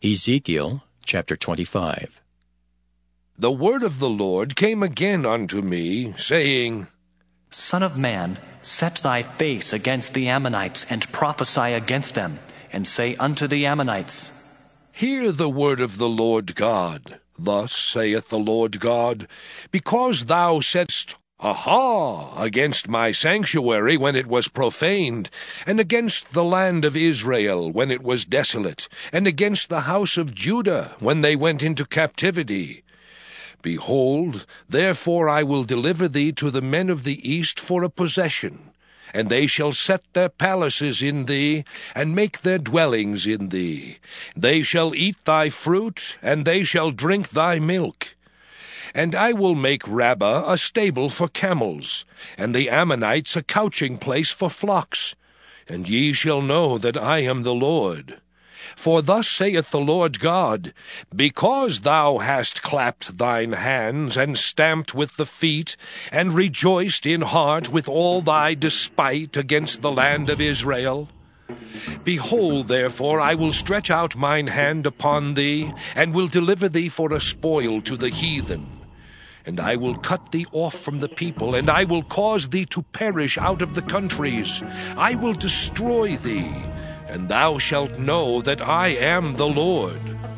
Ezekiel chapter 25. The word of the Lord came again unto me, saying, Son of man, set thy face against the Ammonites, and prophesy against them, and say unto the Ammonites, Hear the word of the Lord God. Thus saith the Lord God, Because thou saidst, Aha, against my sanctuary when it was profaned, and against the land of Israel when it was desolate, and against the house of Judah when they went into captivity. Behold, therefore I will deliver thee to the men of the east for a possession, and they shall set their palaces in thee, and make their dwellings in thee. They shall eat thy fruit, and they shall drink thy milk. And I will make Rabbah a stable for camels, and the Ammonites a couching place for flocks. And ye shall know that I am the Lord. For thus saith the Lord God, Because thou hast clapped thine hands, and stamped with the feet, and rejoiced in heart with all thy despite against the land of Israel, behold, therefore, I will stretch out mine hand upon thee, and will deliver thee for a spoil to the heathen. And I will cut thee off from the people, and I will cause thee to perish out of the countries. I will destroy thee, and thou shalt know that I am the Lord.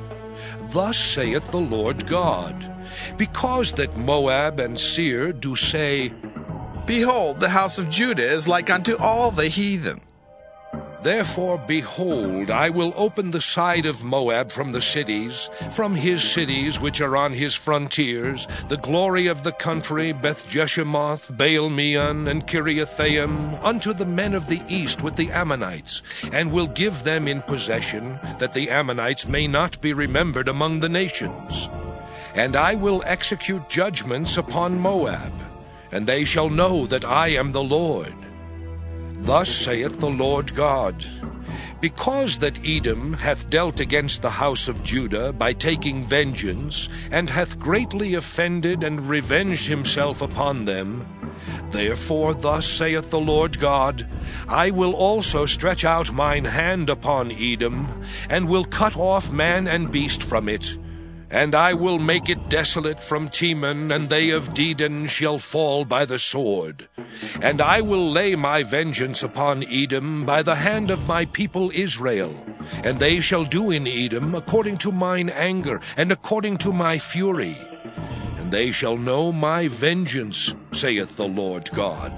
Thus saith the Lord God, Because that Moab and Seir do say, Behold, the house of Judah is like unto all the heathen. Therefore, behold, I will open the side of Moab from the cities, from his cities which are on his frontiers, the glory of the country, Beth-Jeshemoth, Baal-meon, and Kiriathaim, unto the men of the east with the Ammonites, and will give them in possession, that the Ammonites may not be remembered among the nations. And I will execute judgments upon Moab, and they shall know that I am the Lord. Thus saith the Lord God, Because that Edom hath dealt against the house of Judah by taking vengeance, and hath greatly offended and revenged himself upon them, therefore thus saith the Lord God, I will also stretch out mine hand upon Edom, and will cut off man and beast from it. And I will make it desolate from Teman, and they of Dedan shall fall by the sword. And I will lay my vengeance upon Edom by the hand of my people Israel. And they shall do in Edom according to mine anger, and according to my fury. And they shall know my vengeance, saith the Lord God.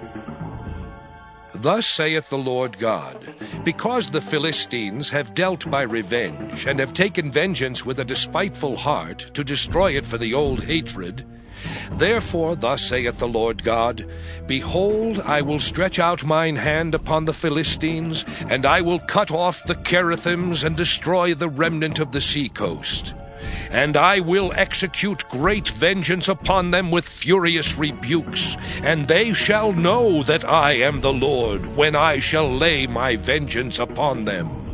Thus saith the Lord God, Because the Philistines have dealt by revenge, and have taken vengeance with a despiteful heart, to destroy it for the old hatred, therefore thus saith the Lord God, Behold, I will stretch out mine hand upon the Philistines, and I will cut off the Cherethims, and destroy the remnant of the sea coast. And I will execute great vengeance upon them with furious rebukes, and they shall know that I am the Lord, when I shall lay my vengeance upon them.